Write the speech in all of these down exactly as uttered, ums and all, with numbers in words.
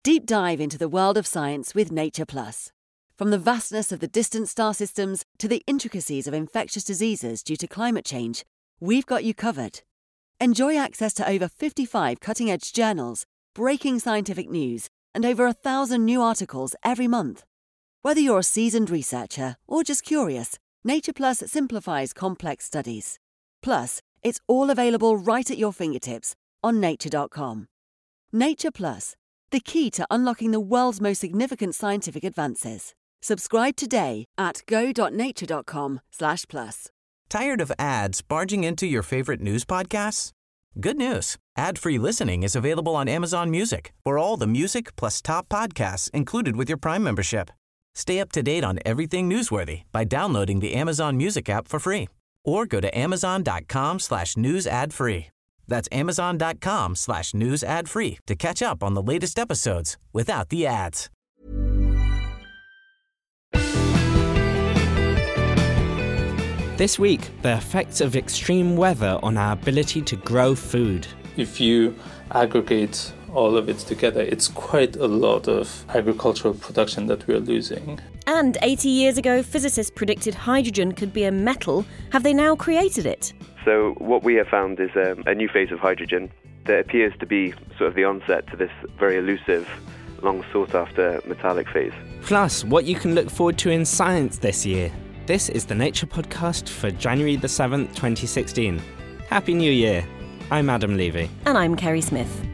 Deep dive into the world of science with Nature Plus. From the vastness of the distant star systems to the intricacies of infectious diseases due to climate change, we've got you covered. Enjoy access to over fifty-five cutting-edge journals, breaking scientific news, and over a thousand new articles every month. Whether you're a seasoned researcher or just curious, Nature Plus simplifies complex studies. Plus, it's all available right at your fingertips on nature dot com. Nature Plus, the key to unlocking the world's most significant scientific advances. Subscribe today at go dot nature dot com slash plus. Tired of ads barging into your favorite news podcasts? Good news. Ad-free listening is available on Amazon Music for all the music plus top podcasts included with your Prime membership. Stay up to date on everything newsworthy by downloading the Amazon Music app for free or go to amazon.com slash news ad free. That's amazon.com slash news ad free to catch up on the latest episodes without the ads. This week, the effects of extreme weather on our ability to grow food. If you aggregate all of it together, it's quite a lot of agricultural production that we're losing. And eighty years ago, physicists predicted hydrogen could be a metal. Have they now created it? So what we have found is um, a new phase of hydrogen that appears to be sort of the onset to this very elusive, long sought-after metallic phase. Plus, what you can look forward to in science this year. This is the Nature Podcast for January the seventh, twenty sixteen. Happy New Year. I'm Adam Levy. And I'm Kerry Smith.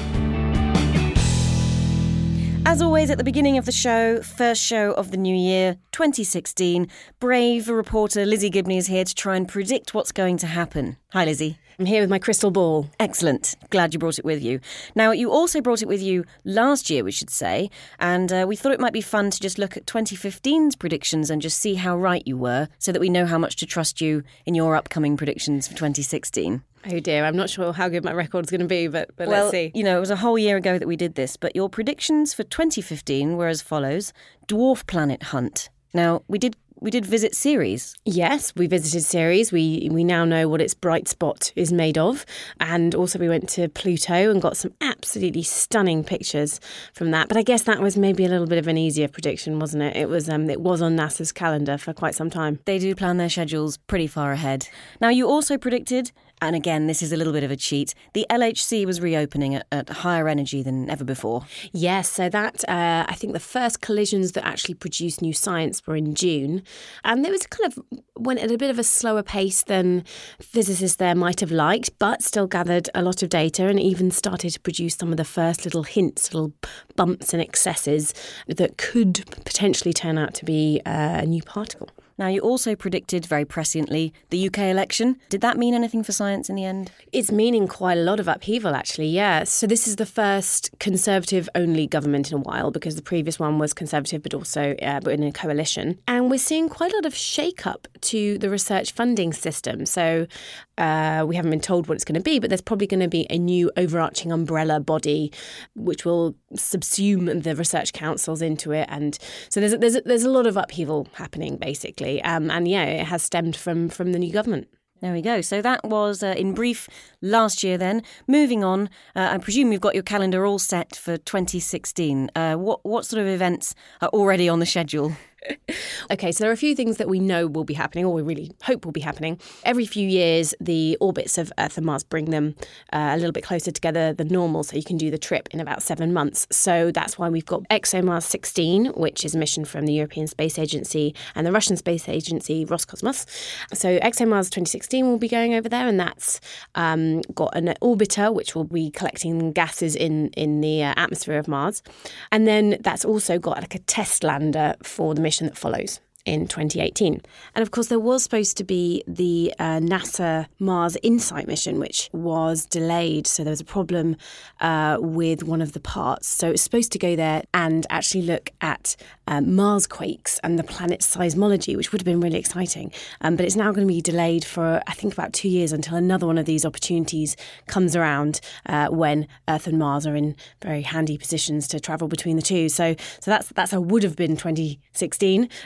As always, at the beginning of the show, first show of the new year, twenty sixteen, brave reporter Lizzie Gibney is here to try and predict what's going to happen. Hi, Lizzie. I'm here with my crystal ball. Excellent. Glad you brought it with you. Now, you also brought it with you last year, we should say, and uh, we thought it might be fun to just look at twenty fifteen's predictions and just see how right you were so that we know how much to trust you in your upcoming predictions for twenty sixteen. Oh dear, I'm not sure how good my record's going to be, but, but well, let's see. You know, it was a whole year ago that we did this, but your predictions for twenty fifteen were as follows. Dwarf planet hunt. Now, we did we did visit Ceres. Yes, we visited Ceres. We we now know what its bright spot is made of. And also we went to Pluto and got some absolutely stunning pictures from that. But I guess that was maybe a little bit of an easier prediction, wasn't it? It was um it was on NASA's calendar for quite some time. They do plan their schedules pretty far ahead. Now, you also predicted, and again, this is a little bit of a cheat, the L H C was reopening at, at higher energy than ever before. Yes, so that, uh, I think the first collisions that actually produced new science were in June. And it was kind of went at a bit of a slower pace than physicists there might have liked, but still gathered a lot of data and even started to produce some of the first little hints, little bumps and excesses that could potentially turn out to be uh, a new particle. Now, you also predicted very presciently the U K election. Did that mean anything for science in the end? It's meaning quite a lot of upheaval, actually, yeah. So this is the first Conservative-only government in a while because the previous one was Conservative but also uh, but in a coalition. And we're seeing quite a lot of shake-up to the research funding system. So uh, we haven't been told what it's going to be, but there's probably going to be a new overarching umbrella body which will subsume the research councils into it. And so there's, there's, there's a lot of upheaval happening, basically. Um, and yeah, it has stemmed from, from the new government. There we go. So that was, uh, in brief, last year then. Moving on, uh, I presume you've got your calendar all set for twenty sixteen. Uh, what, what sort of events are already on the schedule? Okay, so there are a few things that we know will be happening, or we really hope will be happening. Every few years, the orbits of Earth and Mars bring them uh, a little bit closer together than normal, so you can do the trip in about seven months. So that's why we've got ExoMars sixteen, which is a mission from the European Space Agency and the Russian Space Agency, Roscosmos. So ExoMars twenty sixteen will be going over there, and that's um, got an orbiter, which will be collecting gases in, in the uh, atmosphere of Mars. And then that's also got like a test lander for the mission that follows in twenty eighteen. And of course, there was supposed to be the uh, NASA Mars InSight mission, which was delayed. So there was a problem uh, with one of the parts. So it's supposed to go there and actually look at um, Mars quakes and the planet's seismology, which would have been really exciting. Um, but it's now going to be delayed for, I think, about two years until another one of these opportunities comes around uh, when Earth and Mars are in very handy positions to travel between the two. So so that's that's a would have been twenty sixteen, but but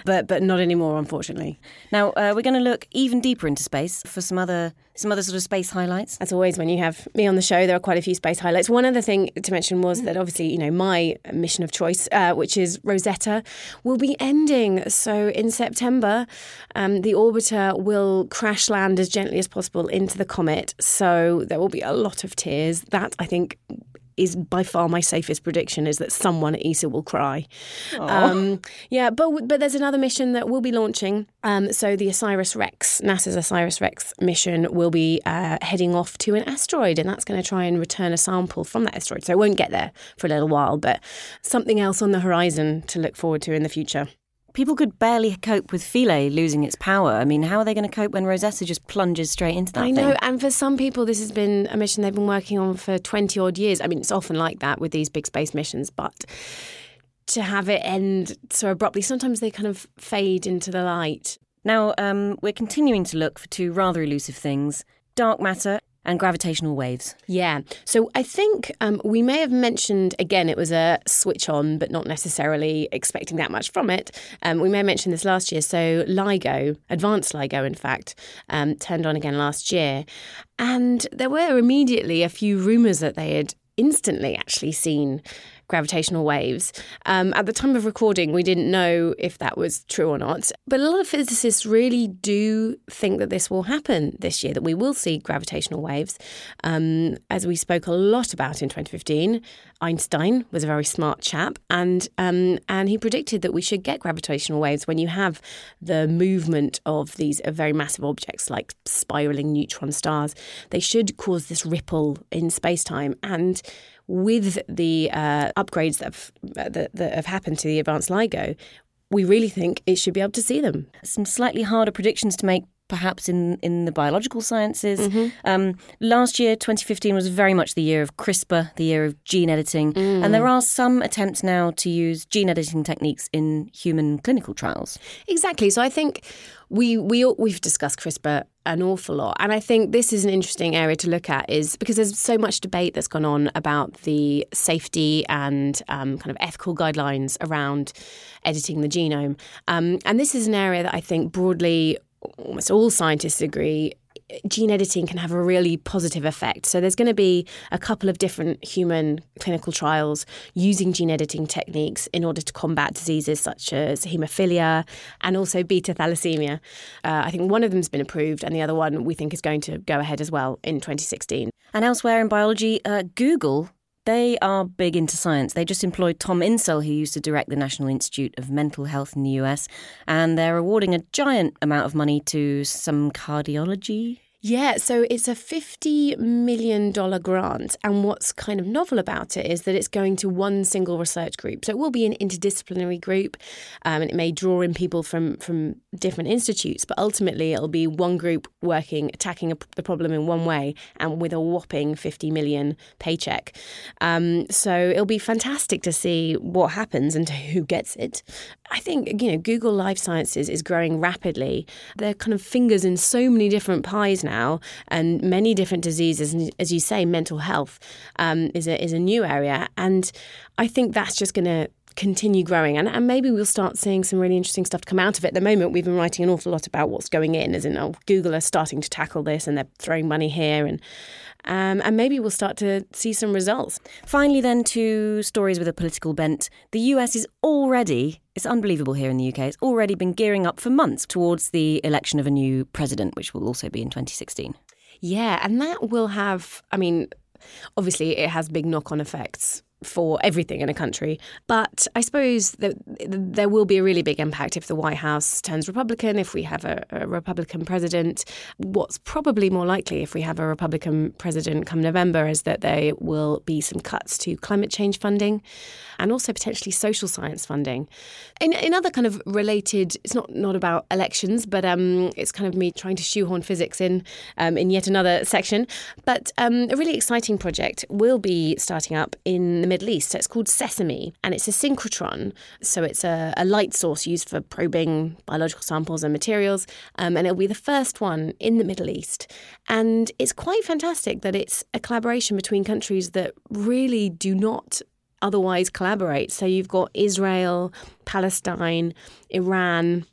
not anymore, unfortunately. Now, uh, we're going to look even deeper into space for some other some other sort of space highlights. As always, when you have me on the show, there are quite a few space highlights. One other thing to mention was that obviously, you know, my mission of choice, uh, which is Rosetta, will be ending. So in September, um, the orbiter will crash land as gently as possible into the comet. So there will be a lot of tears. That, I think, is by far my safest prediction, is that someone at E S A will cry. Um, yeah, but but there's another mission that will be launching. Um, so the OSIRIS-REx, NASA's OSIRIS-REx mission will be uh, heading off to an asteroid, and that's going to try and return a sample from that asteroid. So it won't get there for a little while, but something else on the horizon to look forward to in the future. People could barely cope with Philae losing its power. I mean, how are they going to cope when Rosetta just plunges straight into that I thing? know, and for some people, this has been a mission they've been working on for twenty-odd years. I mean, it's often like that with these big space missions, but to have it end so abruptly, sometimes they kind of fade into the light. Now, um, we're continuing to look for two rather elusive things, dark matter and gravitational waves. Yeah. So I think um, we may have mentioned, again, it was a switch on, but not necessarily expecting that much from it. Um, we may have mentioned this last year. So LIGO, Advanced LIGO, in fact, um, turned on again last year. And there were immediately a few rumours that they had instantly actually seen gravitational waves. Um, at the time of recording, we didn't know if that was true or not. But a lot of physicists really do think that this will happen this year, that we will see gravitational waves. Um, as we spoke a lot about in twenty fifteen, Einstein was a very smart chap, and um, and he predicted that we should get gravitational waves when you have the movement of these uh, very massive objects like spiraling neutron stars. They should cause this ripple in space-time, and with the uh, upgrades that have, that, that have happened to the Advanced LIGO, we really think it should be able to see them. Some slightly harder predictions to make, perhaps in, in the biological sciences. Mm-hmm. Um, last year, twenty fifteen, was very much the year of CRISPR, the year of gene editing. Mm. And there are some attempts now to use gene editing techniques in human clinical trials. Exactly. So I think we, we, we've discussed CRISPR an awful lot. And I think this is an interesting area to look at, is because there's so much debate that's gone on about the safety and um, kind of ethical guidelines around editing the genome. Um, and this is an area that I think broadly almost all scientists agree gene editing can have a really positive effect. So there's going to be a couple of different human clinical trials using gene editing techniques in order to combat diseases such as haemophilia and also beta thalassemia. Uh, I think one of them has been approved, and the other one we think is going to go ahead as well in twenty sixteen. And elsewhere in biology, uh, Google, they are big into science. They just employed Tom Insel, who used to direct the National Institute of Mental Health in the U S, and they're awarding a giant amount of money to some cardiology. Yeah, so it's a fifty million dollars grant, and what's kind of novel about it is that it's going to one single research group. So it will be an interdisciplinary group, um, and it may draw in people from, from different institutes, but ultimately it'll be one group working, attacking a, the problem in one way, and with a whopping fifty million dollars paycheck. Um, so it'll be fantastic to see what happens and who gets it. I think, you know, Google Life Sciences is growing rapidly. They're kind of fingers in so many different pies now, and many different diseases. And as you say, mental health um, is a is a new area, and I think that's just going to continue growing, and, and maybe we'll start seeing some really interesting stuff come out of it. At the moment, we've been writing an awful lot about what's going in, as in, oh, Google are starting to tackle this, and they're throwing money here, and um, and maybe we'll start to see some results. Finally, then, to stories with a political bent. The U S is already, it's unbelievable here in the U K, it's already been gearing up for months towards the election of a new president, which will also be in twenty sixteen. Yeah, and that will have, I mean, obviously it has big knock-on effects for everything in a country. But I suppose that there will be a really big impact if the White House turns Republican, if we have a, a Republican president. What's probably more likely if we have a Republican president come November is that there will be some cuts to climate change funding and also potentially social science funding. In, in other kind of related, it's not, not about elections, but um, it's kind of me trying to shoehorn physics in um, in yet another section. But um, a really exciting project will be starting up in the Middle East. So it's called Sesame, and it's a synchrotron. So it's a, a light source used for probing biological samples and materials, um, and it'll be the first one in the Middle East. And it's quite fantastic that it's a collaboration between countries that really do not otherwise collaborate. So you've got Israel, Palestine, Iran,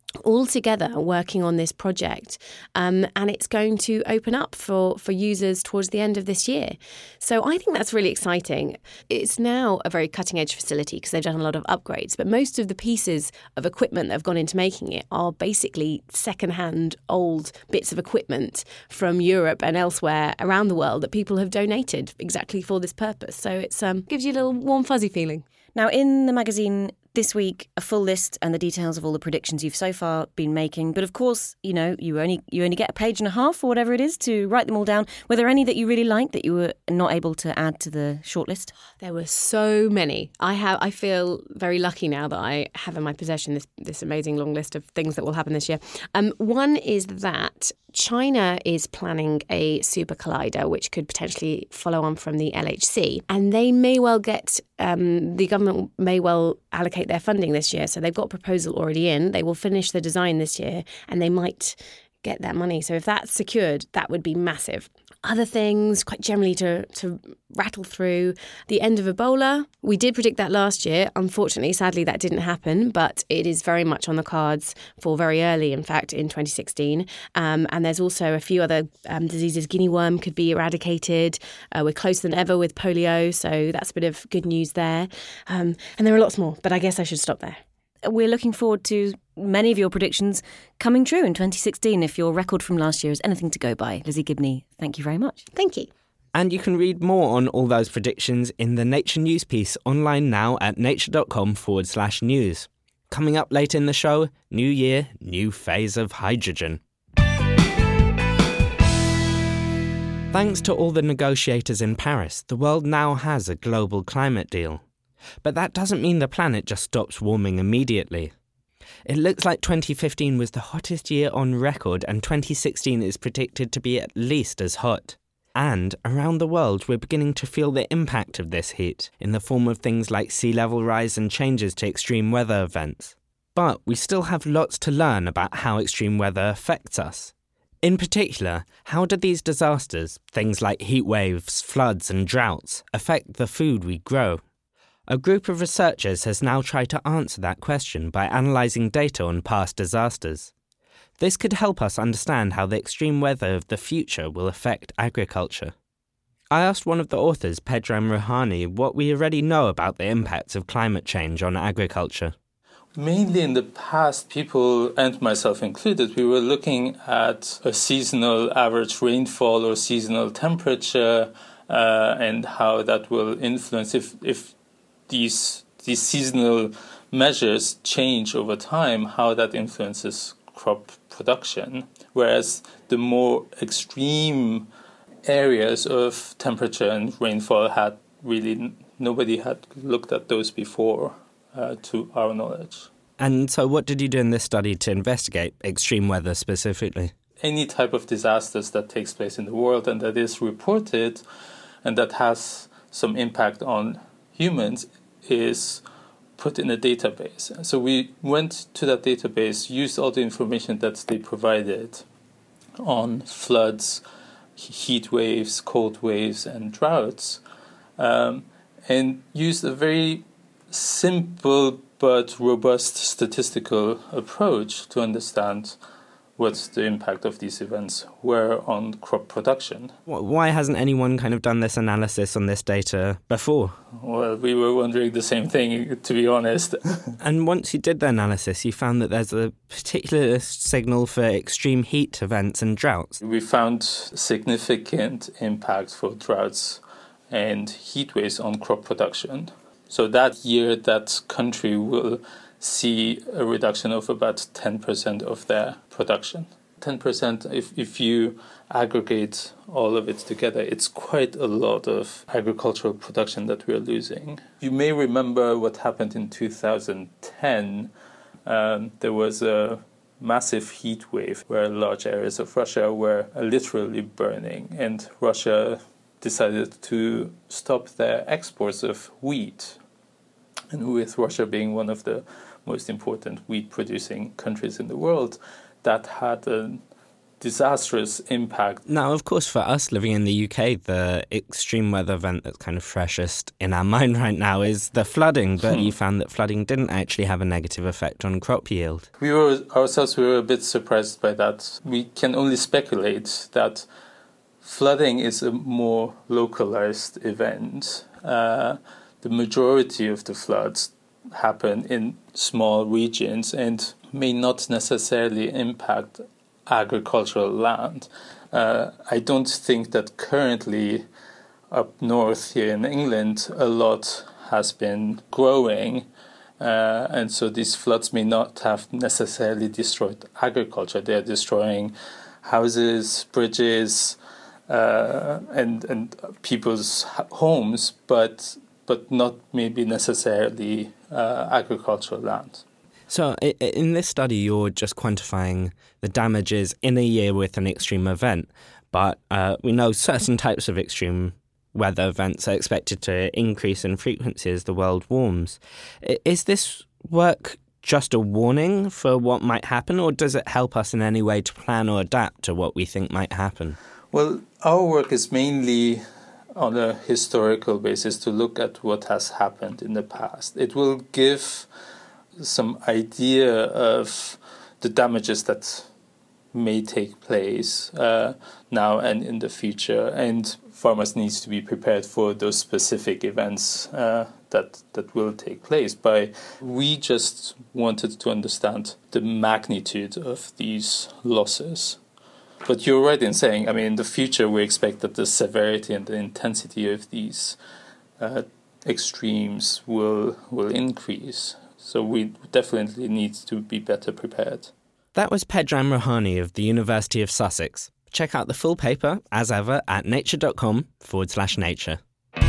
all together working on this project, um, and it's going to open up for, for users towards the end of this year. So I think that's really exciting. It's now a very cutting-edge facility because they've done a lot of upgrades, but most of the pieces of equipment that have gone into making it are basically second-hand old bits of equipment from Europe and elsewhere around the world that people have donated exactly for this purpose. So it um, gives you a little warm, fuzzy feeling. Now, in the magazine this week, a full list and the details of all the predictions you've so far been making. But of course, you know, you only you only get a page and a half or whatever it is to write them all down. Were there any that you really liked that you were not able to add to the shortlist? There were so many. I have. I feel very lucky now that I have in my possession this this amazing long list of things that will happen this year. Um, one is that China is planning a super collider, which could potentially follow on from the L H C, and they may well get. Um, the government may well allocate their funding this year. So they've got a proposal already in. They will finish the design this year and they might get that money. So if that's secured, that would be massive. Other things, quite generally to, to rattle through, the end of Ebola. We did predict that last year. Unfortunately, sadly, that didn't happen, but it is very much on the cards for very early, in fact, in twenty sixteen. Um, and there's also a few other um, diseases. Guinea worm could be eradicated. Uh, we're closer than ever with polio, so that's a bit of good news there. Um, and there are lots more, but I guess I should stop there. We're looking forward to many of your predictions coming true in twenty sixteen if your record from last year is anything to go by. Lizzie Gibney, thank you very much. Thank you. And you can read more on all those predictions in the Nature News piece online now at nature.com forward slash news. Coming up later in the show, new year, new phase of hydrogen. Thanks to all the negotiators in Paris, the world now has a global climate deal. But that doesn't mean the planet just stops warming immediately. It looks like twenty fifteen was the hottest year on record, and twenty sixteen is predicted to be at least as hot. And around the world, we're beginning to feel the impact of this heat in the form of things like sea level rise and changes to extreme weather events. But we still have lots to learn about how extreme weather affects us. In particular, how do these disasters, things like heat waves, floods and droughts, affect the food we grow? A group of researchers has now tried to answer that question by analysing data on past disasters. This could help us understand how the extreme weather of the future will affect agriculture. I asked one of the authors, Pedram Rouhani, what we already know about the impacts of climate change on agriculture. Mainly in the past, people, and myself included, we were looking at a seasonal average rainfall or seasonal temperature uh, and how that will influence if if these these seasonal measures change over time, how that influences crop production. Whereas the more extreme areas of temperature and rainfall had really, nobody had looked at those before, uh, to our knowledge. And so what did you do in this study to investigate extreme weather specifically? Any type of disasters that takes place in the world and that is reported and that has some impact on humans is put in a database. So we went to that database, used all the information that they provided on floods, heat waves, cold waves, and droughts, um, and used a very simple but robust statistical approach to understand what the impact of these events were on crop production. Why hasn't anyone kind of done this analysis on this data before? Well, we were wondering the same thing, to be honest. And once you did the analysis, you found that there's a particular signal for extreme heat events and droughts. We found significant impact for droughts and heat waves on crop production. So that year, that country will see a reduction of about ten percent of their production. ten percent, if, if you aggregate all of it together, it's quite a lot of agricultural production that we're losing. You may remember what happened in two thousand ten. Um, there was a massive heat wave where large areas of Russia were literally burning, and Russia decided to stop their exports of wheat. And with Russia being one of the most important wheat-producing countries in the world, that had a disastrous impact. Now, of course, for us living in the U K, the extreme weather event that's kind of freshest in our mind right now is the flooding. But hmm. you found that flooding didn't actually have a negative effect on crop yield. We were ourselves we were a bit surprised by that. We can only speculate that flooding is a more localized event. Uh, the majority of the floods happen in small regions and may not necessarily impact agricultural land. Uh, I don't think that currently up north here in England a lot has been growing, uh, and so these floods may not have necessarily destroyed agriculture. They are destroying houses, bridges, uh, and and people's homes, but but not maybe necessarily uh, agricultural land. So in this study, you're just quantifying the damages in a year with an extreme event, but uh, we know certain types of extreme weather events are expected to increase in frequency as the world warms. Is this work just a warning for what might happen, or does it help us in any way to plan or adapt to what we think might happen? Well, our work is mainly on a historical basis to look at what has happened in the past. It will give some idea of the damages that may take place uh, now and in the future, and farmers need to be prepared for those specific events uh, that that will take place. By we just wanted to understand the magnitude of these losses. But you're right in saying, I mean, in the future we expect that the severity and the intensity of these uh, extremes will will increase. So we definitely need to be better prepared. That was Pedram Rouhani of the University of Sussex. Check out the full paper, as ever, at nature.com forward slash nature.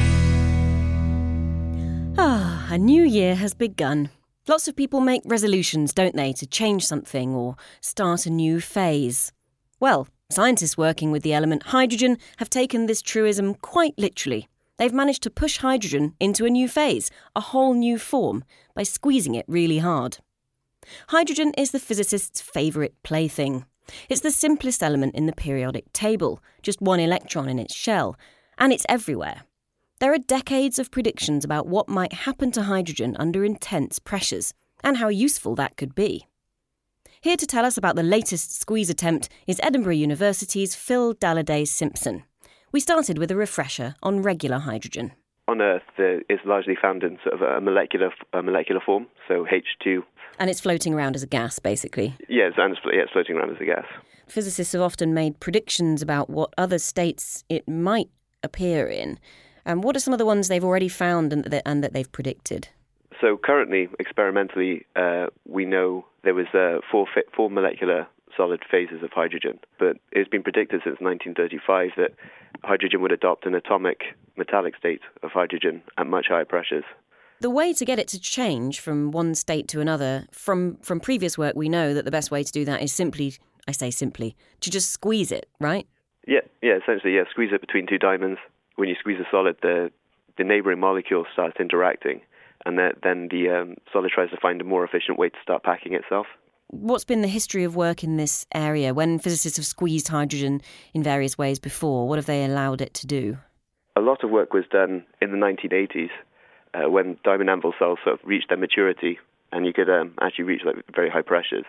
Ah, a new year has begun. Lots of people make resolutions, don't they, to change something or start a new phase. Well, scientists working with the element hydrogen have taken this truism quite literally. They've managed to push hydrogen into a new phase, a whole new form, by squeezing it really hard. Hydrogen is the physicist's favourite plaything. It's the simplest element in the periodic table, just one electron in its shell, and it's everywhere. There are decades of predictions about what might happen to hydrogen under intense pressures, and how useful that could be. Here to tell us about the latest squeeze attempt is Edinburgh University's Phil Dalladais-Simpson. We started with a refresher on regular hydrogen. On Earth, it is largely found in sort of a molecular a molecular form, so H two. And it's floating around as a gas, basically. Yes, and it's, yeah, it's floating around as a gas. Physicists have often made predictions about what other states it might appear in. And what are some of the ones they've already found and that, and that they've predicted? So currently, experimentally, uh, we know there was uh, four, four molecular solid phases of hydrogen, but it's been predicted since nineteen thirty-five that hydrogen would adopt an atomic metallic state of hydrogen at much higher pressures. The way to get it to change from one state to another, from, from previous work, we know that the best way to do that is simply, I say simply, to just squeeze it, right? Yeah, yeah, essentially, yeah, squeeze it between two diamonds. When you squeeze a solid, the the neighbouring molecules start interacting, and that, then the um, solid tries to find a more efficient way to start packing itself. What's been the history of work in this area? When physicists have squeezed hydrogen in various ways before, what have they allowed it to do? A lot of work was done in the nineteen eighties uh, when diamond anvil cells sort of reached their maturity, and you could um, actually reach like very high pressures.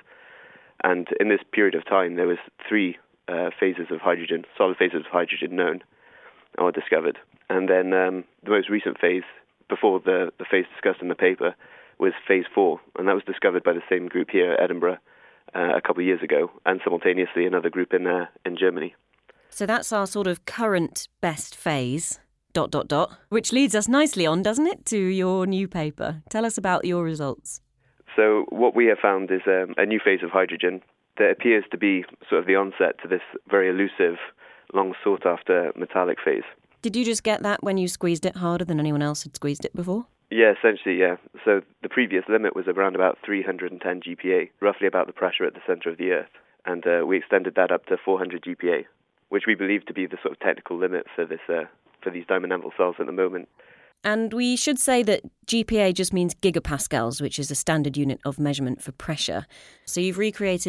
And in this period of time, there was three uh, phases of hydrogen, solid phases of hydrogen known or discovered. And then um, the most recent phase, before the, the phase discussed in the paper, was phase four, and that was discovered by the same group here at Edinburgh uh, a couple of years ago, and simultaneously another group in uh, in Germany. So that's our sort of current best phase, dot, dot, dot, which leads us nicely on, doesn't it, to your new paper. Tell us about your results. So what we have found is um, a new phase of hydrogen that appears to be sort of the onset to this very elusive, long sought-after metallic phase. Did you just get that when you squeezed it harder than anyone else had squeezed it before? Yeah, essentially, yeah. So the previous limit was around about three hundred ten G P A, roughly about the pressure at the centre of the Earth. And uh, we extended that up to four hundred G P A, which we believe to be the sort of technical limit for this uh, for these diamond anvil cells at the moment. And we should say that G P A just means gigapascals, which is a standard unit of measurement for pressure. So you've recreated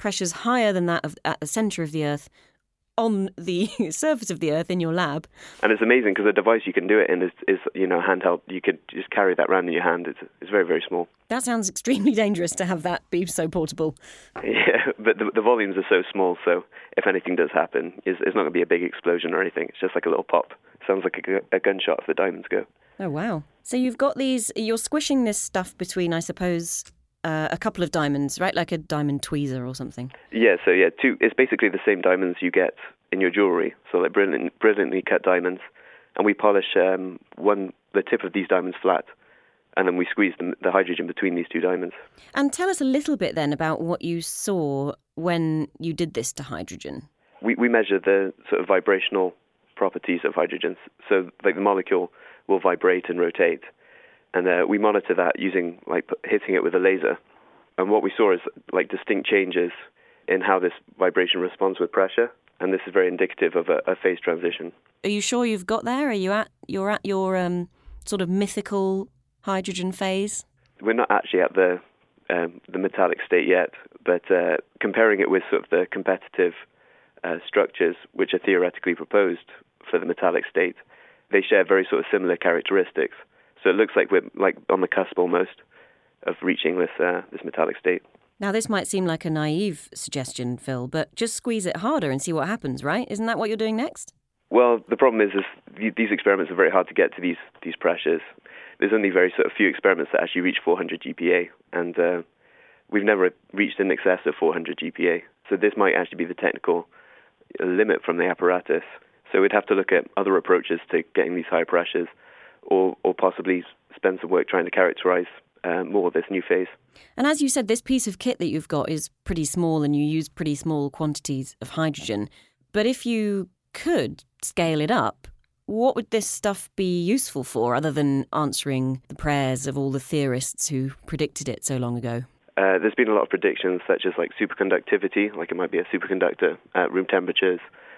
pressures higher than that of, at the centre of the Earth on the surface of the Earth in your lab. And it's amazing because the device you can do it in is, is you know, handheld. You could just carry that around in your hand. It's, it's very, very small. That sounds extremely dangerous to have that be so portable. Yeah, but the, the volumes are so small, so if anything does happen, it's, it's not going to be a big explosion or anything. It's just like a little pop. Sounds like a, a gunshot if the diamonds go. Oh, wow. So you've got these, you're squishing this stuff between, I suppose, uh, a couple of diamonds, right? Like a diamond tweezer or something. Yeah, so yeah, two. It's basically the same diamonds you get in your jewellery, so like brilliant, brilliantly cut diamonds. And we polish um, one the tip of these diamonds flat, and then we squeeze the, the hydrogen between these two diamonds. And tell us a little bit then about what you saw when you did this to hydrogen. We, we measure the sort of vibrational properties of hydrogen. So like the molecule will vibrate and rotate. And uh, we monitor that using, like, hitting it with a laser. And what we saw is, like, distinct changes in how this vibration responds with pressure. And this is very indicative of a, a phase transition. Are you sure you've got there? Are you at, you're at your um, sort of mythical hydrogen phase? We're not actually at the um, the metallic state yet, but uh, comparing it with sort of the competitive uh, structures which are theoretically proposed for the metallic state, they share very sort of similar characteristics. So it looks like we're like on the cusp almost of reaching this uh, this metallic state. Now, this might seem like a naive suggestion, Phil, but just squeeze it harder and see what happens, right? Isn't that what you're doing next? Well, the problem is, is these experiments are very hard to get to these these pressures. There's only very sort of few experiments that actually reach four hundred G P A, and uh, we've never reached in excess of four hundred G P A. So this might actually be the technical limit from the apparatus. So we'd have to look at other approaches to getting these high pressures, or or possibly spend some work trying to characterize uh, more of this new phase. And as you said, this piece of kit that you've got is pretty small and you use pretty small quantities of hydrogen. But if you could scale it up, what would this stuff be useful for other than answering the prayers of all the theorists who predicted it so long ago? Uh, there's been a lot of predictions, such as like superconductivity, like it might be a superconductor at room temperatures,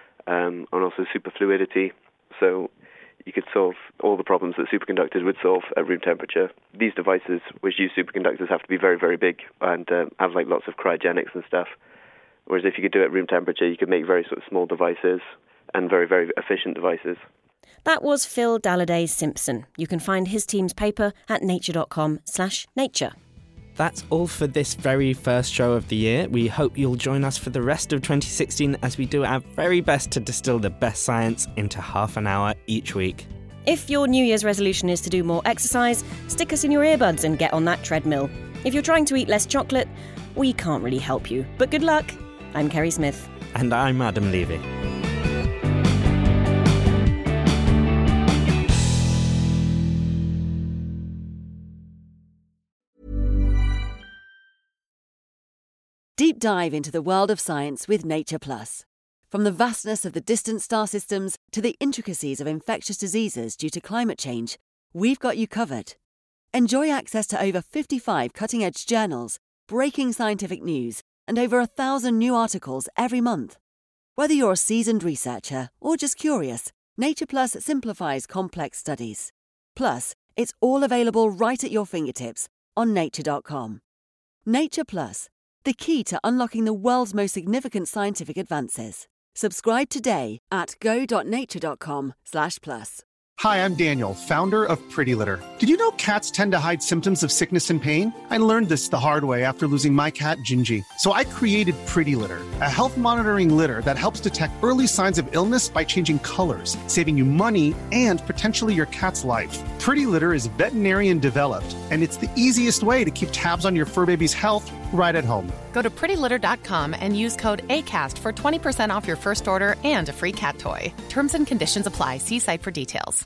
um, and also superfluidity. So you could solve all the problems that superconductors would solve at room temperature. These devices, which use superconductors, have to be very, very big and uh, have like lots of cryogenics and stuff. Whereas if you could do it at room temperature, you could make very sort of small devices and very, very efficient devices. That was Phil Dalladé Simpson. You can find his team's paper at nature.com slash nature. That's all for this very first show of the year. We hope you'll join us for the rest of twenty sixteen as we do our very best to distill the best science into half an hour each week. If your New Year's resolution is to do more exercise, stick us in your earbuds and get on that treadmill. If you're trying to eat less chocolate, we can't really help you. But good luck. I'm Kerry Smith. And I'm Adam Levy. Deep dive into the world of science with Nature Plus. From the vastness of the distant star systems to the intricacies of infectious diseases due to climate change, we've got you covered. Enjoy access to over fifty-five cutting-edge journals, breaking scientific news, and over a thousand new articles every month. Whether you're a seasoned researcher or just curious, Nature Plus simplifies complex studies. Plus, it's all available right at your fingertips on nature dot com. Nature Plus, the key to unlocking the world's most significant scientific advances. Subscribe today at go.nature.com slash plus. Hi, I'm Daniel, founder of Pretty Litter. Did you know cats tend to hide symptoms of sickness and pain? I learned this the hard way after losing my cat, Gingy. So I created Pretty Litter, a health monitoring litter that helps detect early signs of illness by changing colors, saving you money and potentially your cat's life. Pretty Litter is veterinarian developed, and it's the easiest way to keep tabs on your fur baby's health right at home. Go to pretty litter dot com and use code ACAST for twenty percent off your first order and a free cat toy. Terms and conditions apply. See site for details.